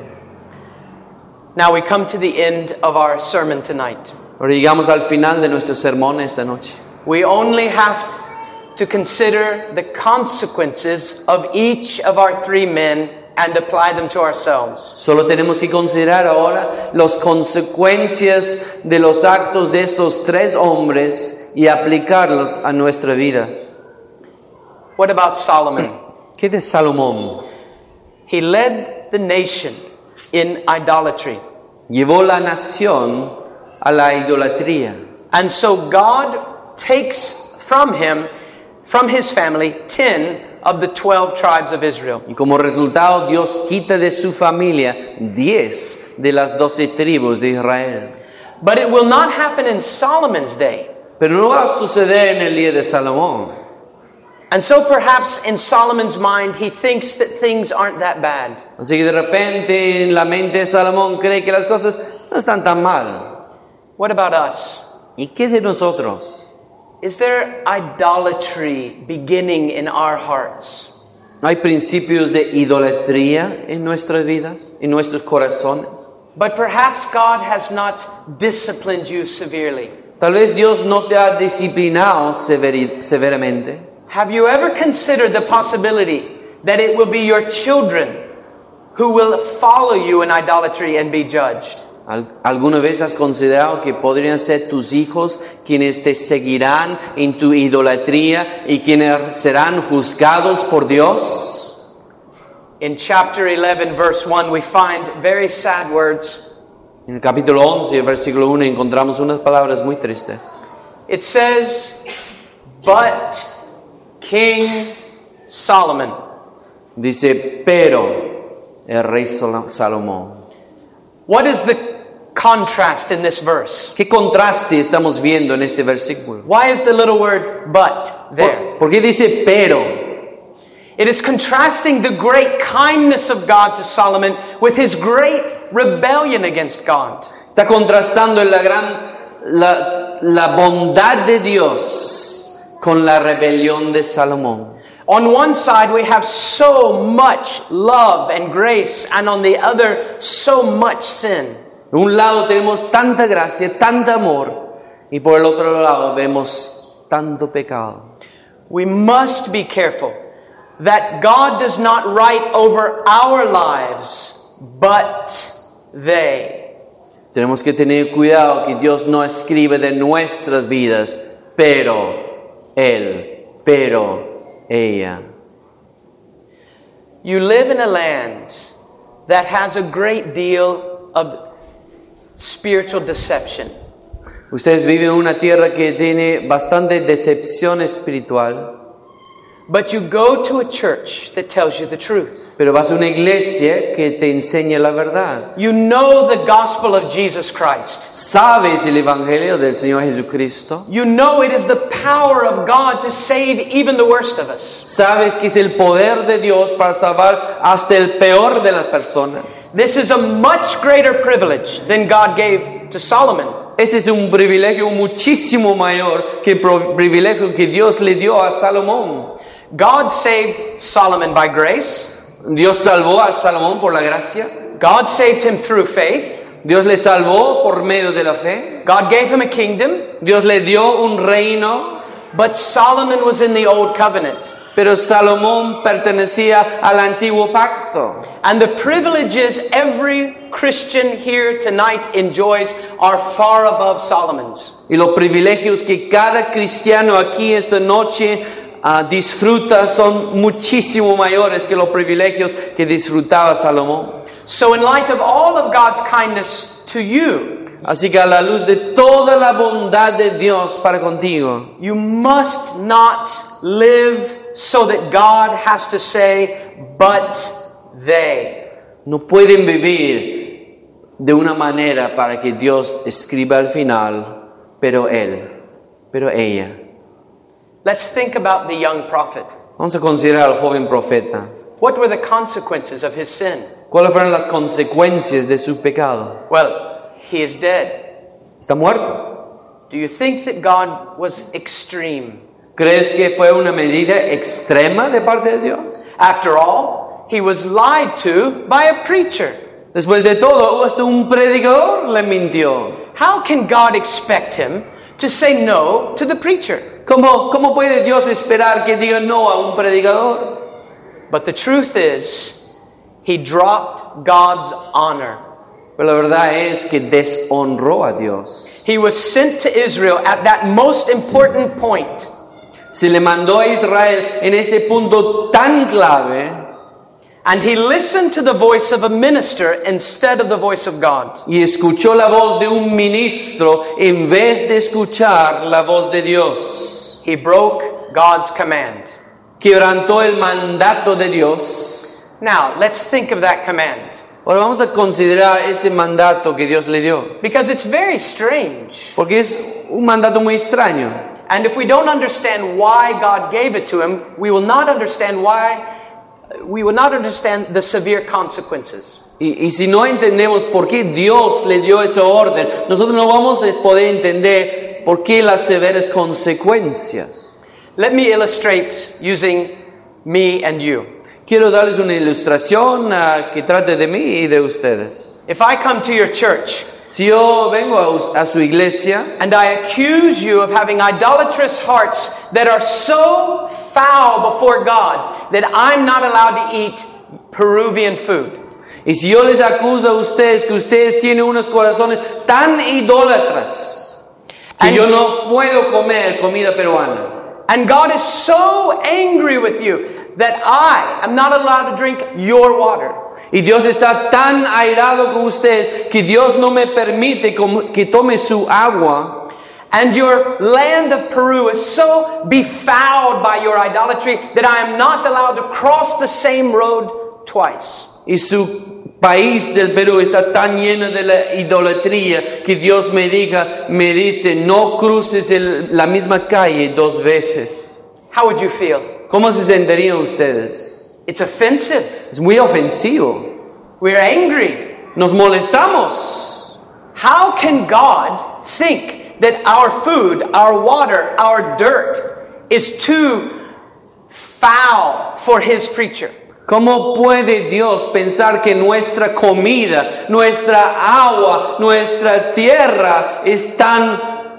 Now we come to the end of our sermon tonight. Ahora llegamos al final de nuestro sermón esta noche. We only have to consider the consequences of each of our three men and apply them to ourselves. Solo tenemos que considerar ahora las consecuencias de los actos de estos tres hombres y aplicarlos a nuestra vida. What about Solomon? ¿Qué de Salomón? He led the nation in idolatry. Llevó la nación a la idolatría. And so God takes from him, from his family, 10 of the 12 tribes of Israel. Y como resultado, Dios quita de su familia 10 de las 12 tribus de Israel. But it will not happen in Solomon's day. Pero no va a suceder en el día de Salomón. And so perhaps in Solomon's mind, he thinks that things aren't that bad. Así que de repente en la mente de Salomón cree que las cosas no están tan mal. What about us? ¿Y qué de nosotros? Is there idolatry beginning in our hearts? ¿Hay principios de idolatría en nuestras vidas, en nuestros corazones? But perhaps God has not disciplined you severely. Tal vez Dios no te ha disciplinado severamente. Have you ever considered the possibility that it will be your children who will follow you in idolatry and be judged? ¿Alguna vez has considerado que podrían ser tus hijos quienes te seguirán en tu idolatría y quienes serán juzgados por Dios? In chapter 11, verse 1, we find very sad words. En el capítulo 11, versículo 1, encontramos unas palabras muy tristes. It says, "But King Solomon." Dice, pero el rey Salomón. What is the contrast in this verse? ¿Qué contraste estamos viendo en este versículo? Why is the little word "but" there? ¿Por qué dice pero? It is contrasting the great kindness of God to Solomon with his great rebellion against God. Está contrastando la bondad de Dios con la rebelión de Salomón. On one side we have so much love and grace, and on the other so much sin. De un lado tenemos tanta gracia, tanto amor, y por el otro lado vemos tanto pecado. We must be careful that God does not write over our lives, but they. Tenemos que tener cuidado que Dios no escribe de nuestras vidas, pero Él, pero ella. You live in a land that has a great deal of spiritual deception. Ustedes viven en una tierra que tiene bastante decepción espiritual. But you go to a church that tells you the truth. Pero vas a una iglesia que te enseña la verdad. You know the gospel of Jesus Christ. Sabes el evangelio del Señor Jesucristo. You know it is the power of God to save even the worst of us. Sabes que es el poder de Dios para salvar hasta el peor de las personas. This is a much greater privilege than God gave to Solomon. Este es un privilegio muchísimo mayor que el privilegio que Dios le dio a Salomón. God saved Solomon by grace. Dios salvó a Salomón por la gracia. God saved him through faith. Dios le salvó por medio de la fe. God gave him a kingdom. Dios le dio un reino. But Solomon was in the old covenant. Pero Salomón pertenecía al antiguo pacto. And the privileges every Christian here tonight enjoys are far above Solomon's. Y los privilegios que cada cristiano aquí esta noche disfruta son muchísimo mayores que los privilegios que disfrutaba Salomón. So in light of all of God's kindness to you, así que a la luz de toda la bondad de Dios para contigo, you must not live so that God has to say, but they. No pueden vivir de una manera para que Dios escriba al final, pero él, pero ella. Let's think about the young prophet. Vamos a considerar al joven profeta. What were the consequences of his sin? ¿Cuáles fueron las consecuencias de su pecado? Well, he is dead. ¿Está muerto? Do you think that God was extreme? ¿Crees que fue una medida extrema de parte de Dios? After all, he was lied to by a preacher. Después de todo, hasta un predicador le mintió. How can God expect him to say no to the preacher? ¿Cómo puede Dios esperar que diga no a un predicador? But the truth is, he dropped God's honor. Pero la verdad es que deshonró a Dios. He was sent to Israel at that most important point. Se le mandó a Israel en este punto tan clave. And he listened to the voice of a minister instead of the voice of God. Y escuchó la voz de un ministro en vez de escuchar la voz de Dios. he broke God's command. quebrantó el mandato de Dios. Now, let's think of that command. Ahora vamos a considerar ese mandato que Dios le dio, Because it's very strange. porque es un mandato muy extraño. And if we don't understand why God gave it to him, we will not understand the severe consequences. Y si no entendemos por qué Dios le dio esa orden, nosotros no vamos a poder entender por qué las severas consecuencias. Let me illustrate using me and you. Quiero darles una ilustración que trate de mí y de ustedes. If I come to your church Si yo vengo a su iglesia and I accuse you of having idolatrous hearts that are so foul before God that I'm not allowed to eat Peruvian food, y si yo les acuso a ustedes que ustedes tienen unos corazones tan idólatras que yo no puedo comer comida peruana, and God is so angry with you that I am not allowed to drink your water, y Dios está tan airado con ustedes que Dios no me permite que tome su agua, and your land of Peru is so befouled by your idolatry that I am not allowed to cross the same road twice. y su país del Perú está tan lleno de la idolatría que Dios me dice, no cruces la misma calle 2 veces. How would you feel? ¿Cómo se sentirían ustedes? It's offensive. Es muy ofensivo. We're angry. Nos molestamos. How can God think that our food, our water, our dirt is too foul for His preacher? ¿Cómo puede Dios pensar que nuestra comida, nuestra agua, nuestra tierra es tan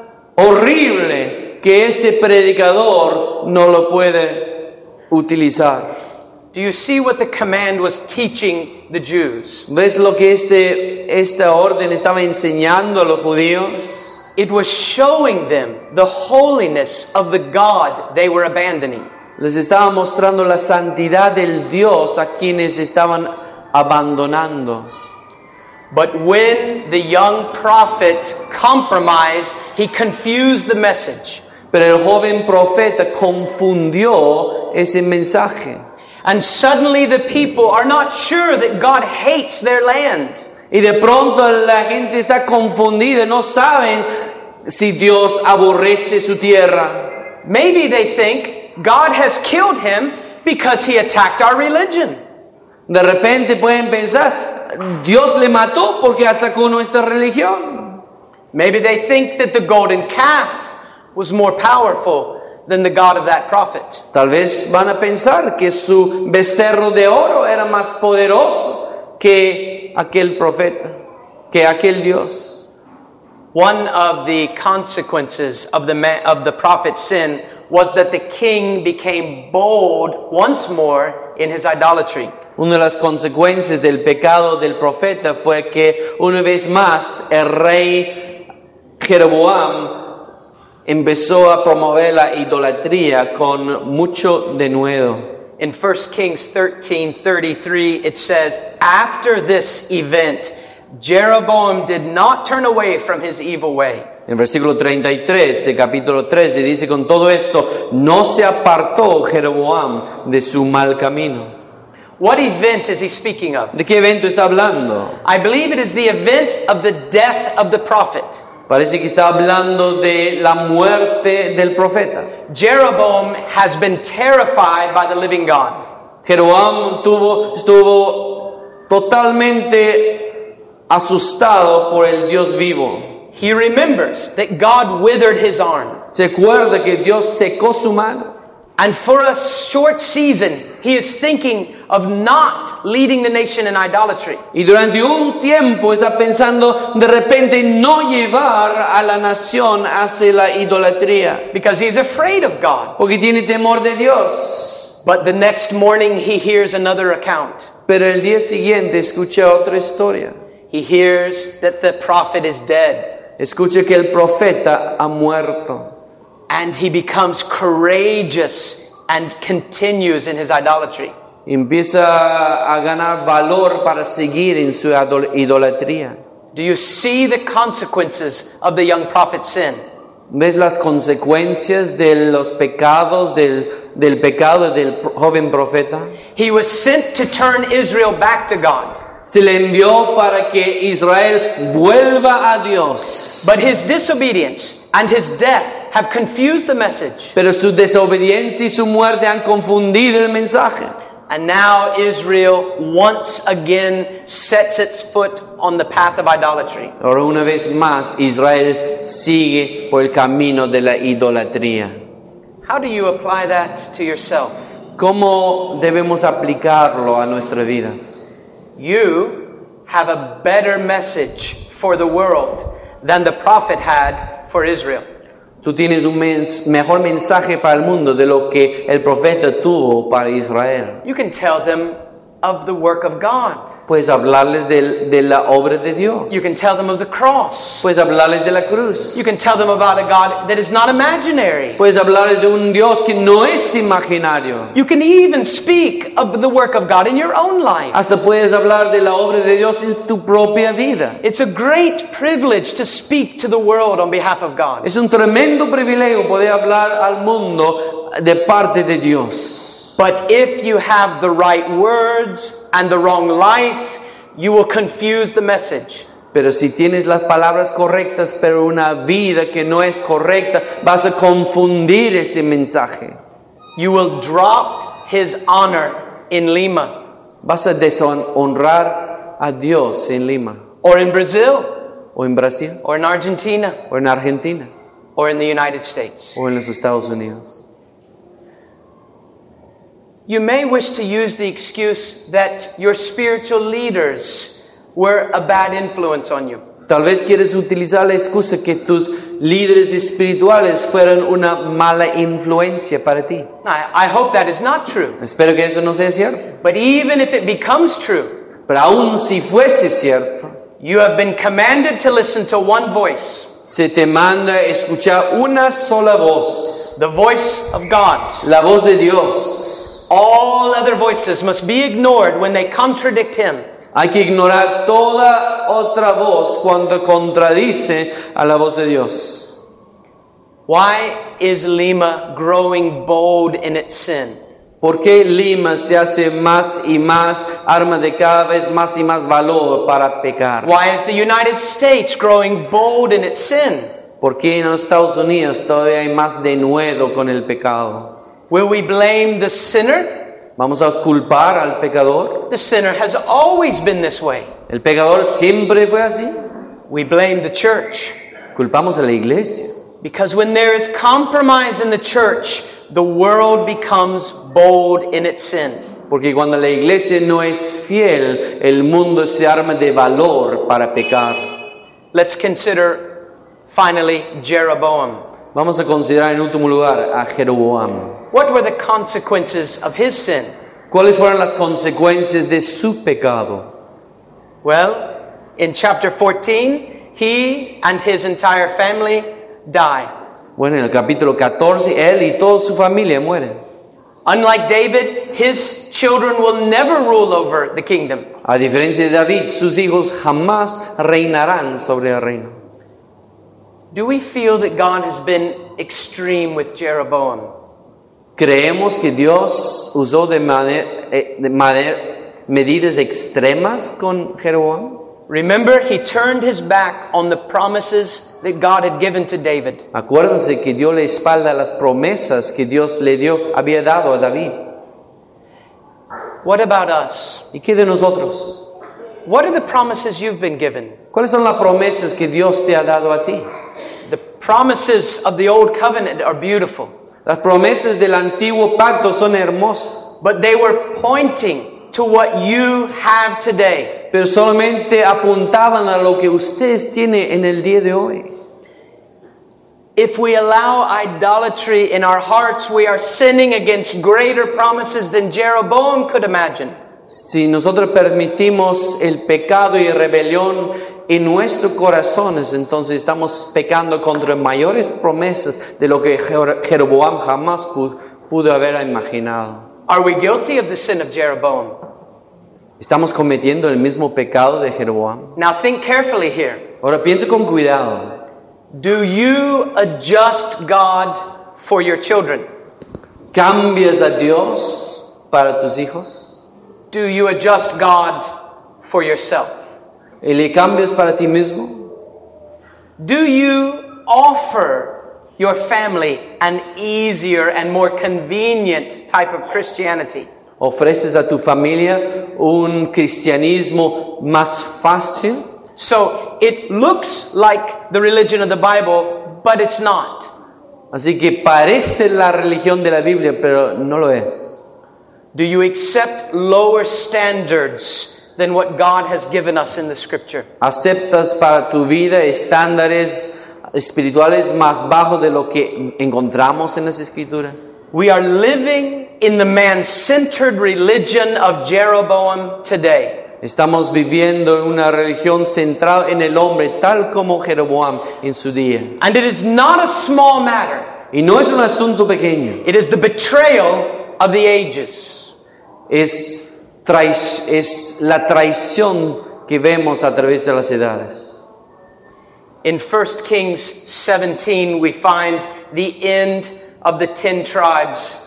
horrible que este predicador no lo puede utilizar? Do you see what the command was teaching the Jews? ¿Ves lo que esta orden estaba enseñando a los judíos? It was showing them the holiness of the God they were abandoning. Les estaba mostrando la santidad del Dios a quienes estaban abandonando. But when the young prophet compromised, he confused the message. Pero el joven profeta confundió ese mensaje. And suddenly the people are not sure that God hates their land. Y de pronto la gente está confundida, no saben si Dios aborrece su tierra. Maybe they think God has killed him because he attacked our religion. De repente pueden pensar, Dios le mató porque atacó nuestra religión. Maybe they think that the golden calf was more powerful than the God of that prophet. Tal vez van a pensar que su becerro de oro era más poderoso que aquel profeta, que aquel Dios. One of the consequences of the prophet's sin was that the king became bold once more in his idolatry. Una de las consecuencias del pecado del profeta fue que una vez más el rey Jeroboam empezó a promover la idolatría con mucho denuedo. In 1 Kings 13:33 it says, after this event, Jeroboam did not turn away from his evil way. En versículo 33 de capítulo 13 dice, con todo esto no se apartó Jeroboam de su mal camino. What event is he speaking of? ¿De qué evento está hablando? I believe it is the event of the death of the prophet. Parece que está hablando de la muerte del profeta. Jeroboam has been terrified by the living God. Jeroboam estuvo totalmente asustado por el Dios vivo. He remembers that God withered his arm. Se acuerda que Dios secó su mano. And for a short season, he is thinking of not leading the nation in idolatry. Y durante un tiempo está pensando de repente no llevar a la nación hacia la idolatría. Because he's afraid of God. Porque tiene temor de Dios. But the next morning he hears another account. Pero el día siguiente escucha otra historia. He hears that the prophet is dead. Escucha que el profeta ha muerto. And he becomes courageous and continues in his idolatry. Empieza a ganar valor para seguir en su idolatría. Do you see the consequences of the young prophet's sin? ¿Ves las consecuencias de los pecados, del pecado del joven profeta? He was sent to turn Israel back to God. Se le envió para que Israel vuelva a Dios. But his disobedience and his death have confused the message. Pero su desobediencia y su muerte han confundido el mensaje. And now Israel once again sets its foot on the path of idolatry. Ahora una vez más Israel sigue por el camino de la idolatría. How do you apply that to yourself? ¿Cómo debemos aplicarlo a nuestras vidas? You have a better message for the world than the prophet had for Israel. Tú tienes un mejor mensaje para el mundo de lo que el profeta tuvo para Israel. You can tell them of the work of God. Puedes hablarles de la obra de Dios. You can tell them of the cross. Puedes hablarles de la cruz. You can tell them about a God that is not imaginary. Puedes hablarles de un Dios que no es imaginario. You can even speak of the work of God in your own life. Hasta puedes hablar de la obra de Dios en tu propia vida. It's a great privilege to speak to the world on behalf of God. Es un tremendo privilegio poder hablar al mundo de parte de Dios. But if you have the right words and the wrong life, you will confuse the message. Pero si tienes las palabras correctas, pero una vida que no es correcta, vas a confundir ese mensaje. You will drop His honor in Lima. Vas a deshonrar a Dios en Lima. Or in Brazil. O en Brasil. Or in Argentina. O en Argentina. Or in the United States. O en los Estados Unidos. You may wish to use the excuse that your spiritual leaders were a bad influence on you. Tal vez quieres utilizar la excusa que tus líderes espirituales fueron una mala influencia para ti. I hope that is not true. Espero que eso no sea cierto. But even if it becomes true, pero aun si fuese cierto, you have been commanded to listen to one voice. Se te manda escuchar una sola voz. The voice of God. La voz de Dios. All other voices must be ignored when they contradict Him. Hay que ignorar toda otra voz cuando contradice a la voz de Dios. Why is Lima growing bold in its sin? ¿Por qué Lima se hace más y más arma de cada vez más y más valor para pecar? Why is the United States growing bold in its sin? ¿Por qué en los Estados Unidos todavía hay más denuedo con el pecado? Will we blame the sinner? ¿Vamos a culpar al pecador? The sinner has always been this way. ¿El pecador siempre fue así? We blame the church. Culpamos a la iglesia. Because when there is compromise in the church, the world becomes bold in its sin. Porque cuando la iglesia no es fiel, el mundo se arma de valor para pecar. Let's consider finally Jeroboam. Vamos a considerar en último lugar a Jeroboam. What were the consequences of his sin? ¿Cuáles fueron las consecuencias de su pecado? Well, in chapter 14, he and his entire family die. Bueno, en el capítulo 14, él y toda su familia mueren. Unlike David, his children will never rule over the kingdom. A diferencia de David, sus hijos jamás reinarán sobre el reino. Do we feel that God has been extreme with Jeroboam? ¿Creemos que Dios usó medidas extremas con Jeroboam? Remember, he turned his back on the promises that God had given to David. Acuérdense que dio la espalda a las promesas que Dios había dado a David. What about us? ¿Y qué de nosotros? What are the promises you've been given? ¿Cuáles son las promesas que Dios te ha dado a ti? The promises of the old covenant are beautiful. Las promesas del antiguo pacto son hermosas. But they were pointing to what you have today. Pero solamente apuntaban a lo que ustedes tienen en el día de hoy. If we allow idolatry in our hearts, we are sinning against greater promises than Jeroboam could imagine. Si nosotros permitimos el pecado y rebelión en nuestros corazones, entonces estamos pecando contra mayores promesas de lo que Jeroboam jamás pudo haber imaginado. Are we guilty of the sin of Jeroboam? ¿Estamos cometiendo el mismo pecado de Jeroboam? Now think carefully here. Ahora piensa con cuidado. Do you adjust God for your children? ¿Cambias a Dios para tus hijos? Do you adjust God for yourself? ¿Y le cambias para ti mismo? Do you offer your family an easier and more convenient type of Christianity? ¿Ofreces a tu familia un cristianismo más fácil? So it looks like the religion of the Bible, but it's not. Así que parece la religión de la Biblia, pero no lo es. Do you accept lower standards than what God has given us in the Scripture? ¿Aceptas para tu vida estándares espirituales más bajos de lo que encontramos en las Escrituras? We are living in the man-centered religion of Jeroboam today. Estamos viviendo en una religión centrada en el hombre, tal como Jeroboam en su día. And it is not a small matter. Y no es un asunto pequeño. It is the betrayal of the ages. Es la traición que vemos a través de las edades. In 1 Kings 17 we find the end of the 10 tribes.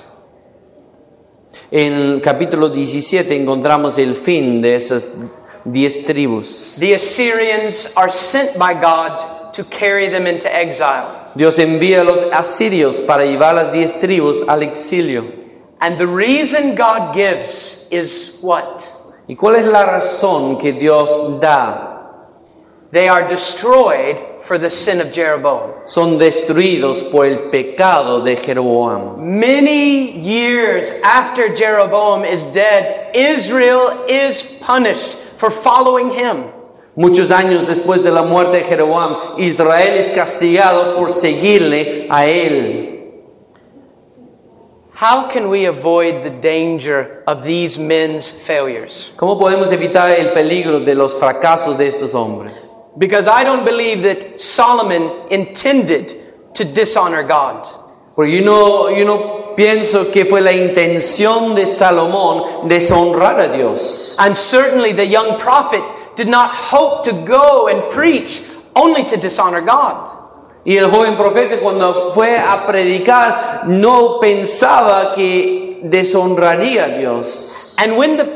En capítulo 17 encontramos el fin de esas 10 tribus. The Assyrians are sent by God to carry them into exile. Dios envía a los asirios para llevar las 10 tribus al exilio. And the reason God gives is what? ¿Y cuál es la razón que Dios da? They are destroyed for the sin of Jeroboam. Son destruidos por el pecado de Jeroboam. Many years after Jeroboam is dead, Israel is punished for following him. Muchos años después de la muerte de Jeroboam, Israel es castigado por seguirle a él. How can we avoid the danger of these men's failures? ¿Cómo podemos evitar el peligro de los fracasos de estos hombres? Because I don't believe that Solomon intended to dishonor God. Porque yo no pienso que fue la intención de Salomón deshonrar a Dios. And certainly the young prophet did not hope to go and preach only to dishonor God. Y el joven profeta cuando fue a predicar no pensaba que deshonraría a Dios. And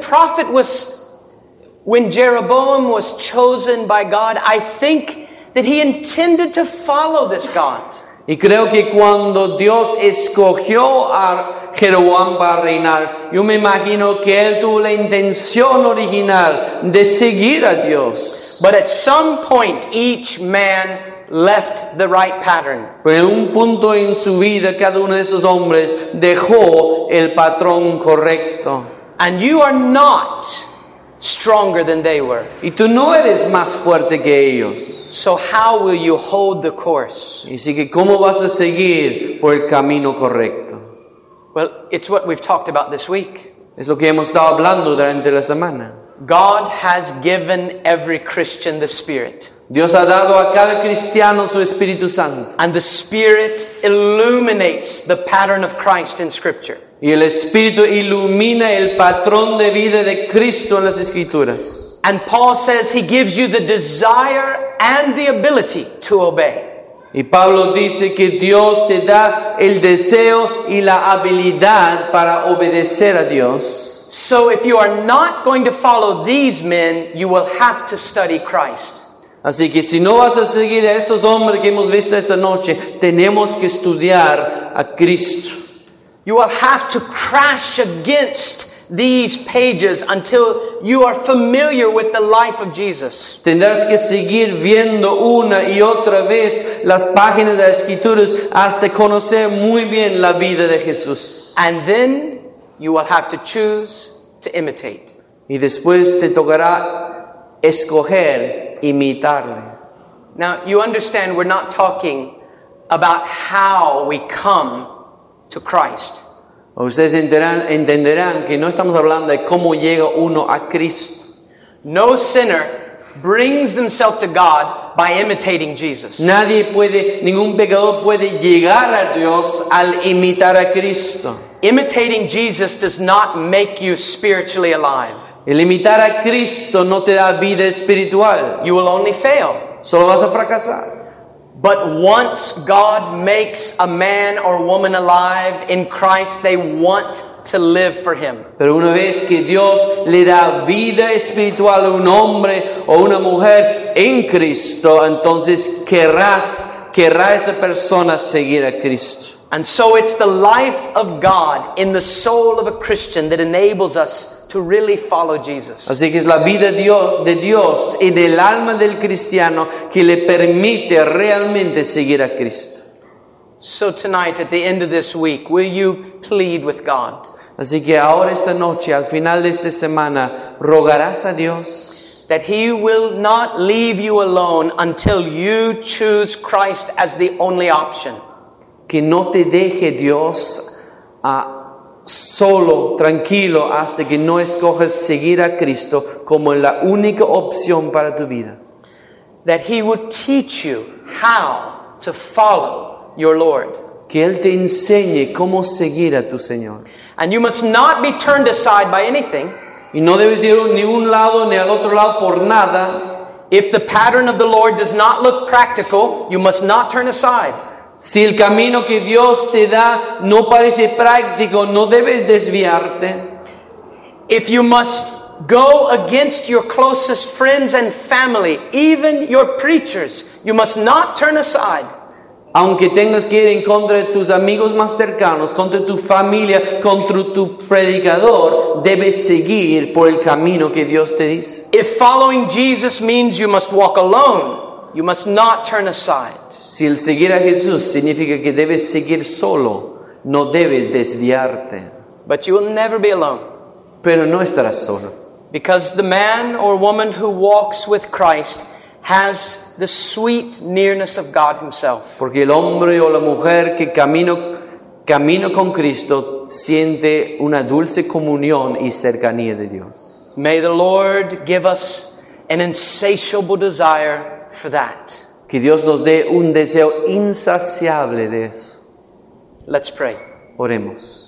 when Jeroboam was chosen by God, I think that he intended to follow this God. Y creo que cuando Dios escogió a Jeroboam para reinar, yo me imagino que él tuvo la intención original de seguir a Dios. But at some point, each man left the right pattern. Pero en un punto en su vida, cada uno de esos hombres dejó el patrón correcto. And you are not stronger than they were. Y tú no eres más fuerte que ellos. So how will you hold the course? Y así que, ¿cómo vas a seguir por el camino correcto? Well, it's what we've talked about this week. Es lo que hemos estado hablando durante la semana. God has given every Christian the Spirit. Dios ha dado a cada cristiano su Espíritu Santo. And the Spirit illuminates the pattern of Christ in Scripture. Y el Espíritu ilumina el patrón de vida de Cristo en las Escrituras. And Paul says he gives you the desire and the ability to obey. Y Pablo dice que Dios te da el deseo y la habilidad para obedecer a Dios. So if you are not going to follow these men, you will have to study Christ. Así que si no vas a seguir a estos hombres que hemos visto esta noche, tenemos que estudiar a Cristo. You will have to crash against these pages until you are familiar with the life of Jesus. Tendrás que seguir viendo una y otra vez las páginas de las Escrituras hasta conocer muy bien la vida de Jesús. And then you will have to choose to imitate. Y después te tocará escoger imitarle. Now, you understand we're not talking about how we come to Christ. Ustedes entenderán que no estamos hablando de cómo llega uno a Cristo. No sinner brings themselves to God by imitating Jesus. Ningún pecador puede llegar a Dios al imitar a Cristo. Imitating Jesus does not make you spiritually alive. El imitar a Cristo no te da vida espiritual. You will only fail. Solo vas a fracasar. But once God makes a man or woman alive in Christ, they want to live for Him. Pero una vez que Dios le da vida espiritual a un hombre o una mujer en Cristo, entonces querrá esa persona seguir a Cristo. And so it's the life of God in the soul of a Christian that enables us to really follow Jesus. Así que es la vida de Dios en el alma del cristiano que le permite realmente seguir a Cristo. So tonight, at the end of this week, will you plead with God? Así que ahora esta noche, al final de esta semana, rogarás a Dios That He will not leave you alone until you choose Christ as the only option. que no te deje Dios solo, tranquilo, hasta que no escojas seguir a Cristo como la única opción para tu vida. That He would teach you how to follow your Lord. Que Él te enseñe cómo seguir a tu Señor. And you must not be turned aside by anything. Y no debes ir ni a un lado ni al otro lado por nada. If the pattern of the Lord does not look practical, you must not turn aside. Si el camino que Dios te da no parece práctico, no debes desviarte. If you must go against your closest friends and family, even your preachers, you must not turn aside. Aunque tengas que ir en contra de tus amigos más cercanos, contra tu familia, contra tu predicador, debes seguir por el camino que Dios te dice. If following Jesus means you must walk alone, you must not turn aside. Si el seguir a Jesús significa que debes seguir solo, no debes desviarte. But you will never be alone. Pero no estarás solo. Because the man or woman who walks with Christ has the sweet nearness of God Himself. Porque el hombre o la mujer que camina con Cristo siente una dulce comunión y cercanía de Dios. May the Lord give us an insatiable desire for that. Que Dios nos dé un deseo insaciable de eso. Let's pray. Oremos.